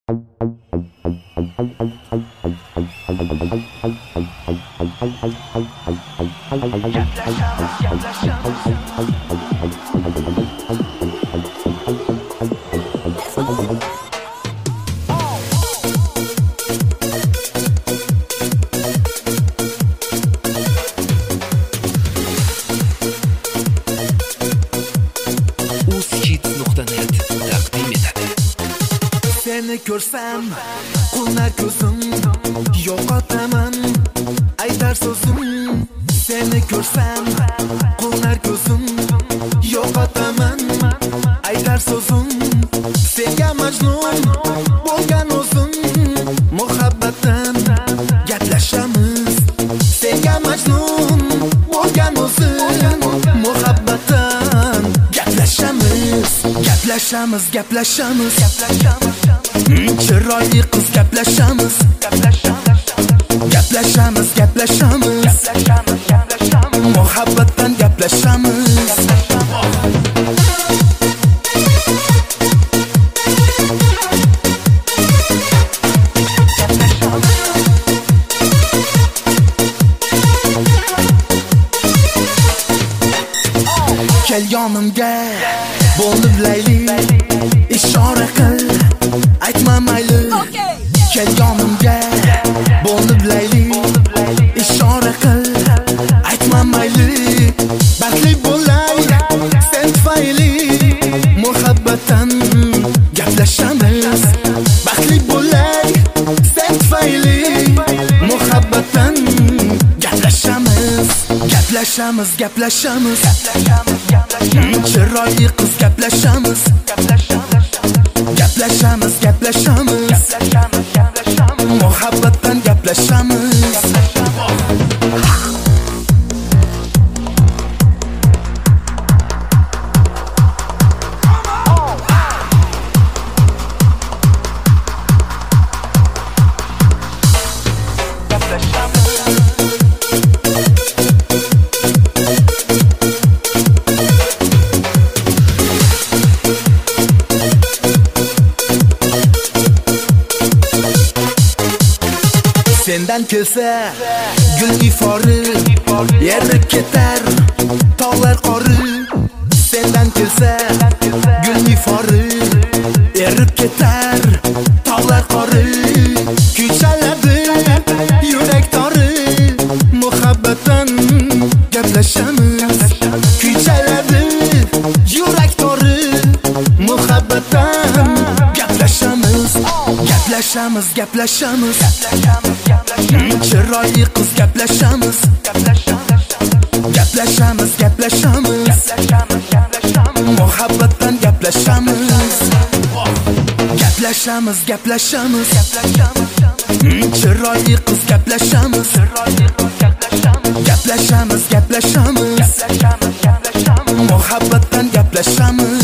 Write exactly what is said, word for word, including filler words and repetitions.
Seni ko'rsam qunar ko'zim yo'qotaman aytar so'zim. Seni ko'rsam qunar ko'zim yo'qotaman aytar so'zim. Senga majnun bo'lgan o'zim muhabbatdan gaplashamiz. Senga majnun bo'lgan o'zim muhabbatdan gaplashamiz. Gaplashamiz, gaplashamiz, gaplashamiz. Chiroyli qiz gaplashamiz, gaplashamiz, gaplashamiz, muhabbatdan gaplashamiz. Kel yonimga bo'lib layli, ishora qil aytma mayli. Kel yonimga bo'lib layli, ishora qil aytma mayli. Baxtli bo'lay sen tufayli muhabbatdan gaplashamiz. Baxtli bo'lay sen tufayli muhabbatdan gaplashamiz. Gaplashamiz, gaplashamiz, chiroyli qiz gaplashamiz, gaplashamiz, gaplashamiz, muhabbatdan gaplashamiz. Sendan kelsa gul ifori erib ketar tog'lar qori. Sendan kelsa gul ifori erib ketar tog'lar qori. Kuychaladi yurak tori muhabbatdan gaplashamiz. Kuychaladi yurak tori muhabbatdan gaplashamiz. Gaplashamiz, gaplashamiz, chiroyli qiz gaplashamiz, gaplashamiz, gaplashamiz, muhabbatdan gaplashamiz. Gaplashamiz, gaplashamiz, chiroyli qiz gaplashamiz, gaplashamiz, gaplashamiz, muhabbatdan gaplashamiz.